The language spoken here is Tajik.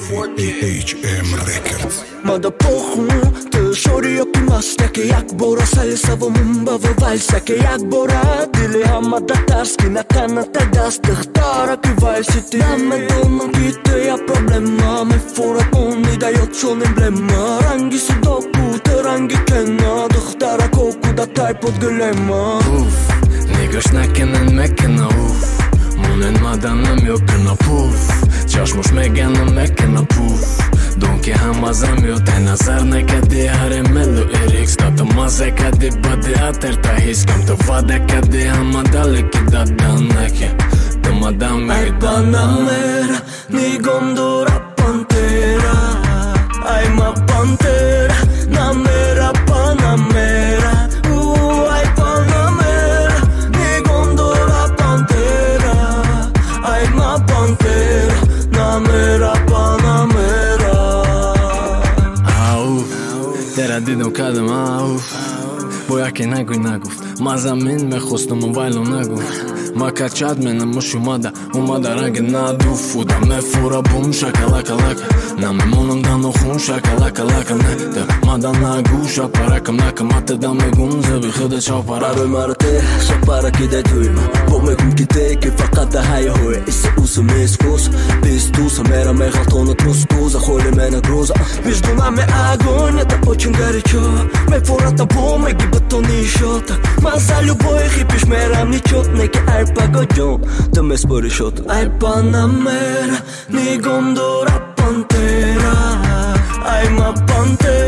AHM Records. Mada pohon të shori jo pimas Jake jak bora salsa vë mumba vë vals Jake jak bora dili hama datarski Na kana të gas të htara ky valsi ti Na me do në kite ja problema Me forat unë da jo të qon emblema Rangi si doku të rangi kena Dë htara koku da taj po t'gëlema Niggas snacken me kena Munen madanım yok kena Qash mush me gena me kena Don ki hamazam jo te nazar ne ka di hare me lu erik Sta të maze ka di badi atër ta his Kam të vade ka di hama dali ki da daneke Të madame Ai Panamera, ni gondora pantera Ai ma pantera, na mera Panamera Ai Panamera, ni gondora pantera Ai ma pantera, na mera Panamera Tera di do kadëm Boja ke nagu Maza min me khos në më vajlo nagu Ma ka qat me në më shumada Umada range na du fuda Me fura bum shakalaka Na me monëm da në khun shakalaka Ne të mada nagu Shaparakëm nakëm atë da me gun Zëbi khëde qa para Maroj marate, sa para kide dujma Po me kum kite ke fakat da haja hoja Isse usë me skos Pistu sa mera me haltonë të muskoza Hole me në groza Mishduna me agonja ta po që ngari qo Me fora ta bo me gjibët të një shota Ma za ljuboj hipish me ram një qot Ne ke arpa gogjon të me spëri shot Ai Panamera, ni gondora pantera Ai ma pantera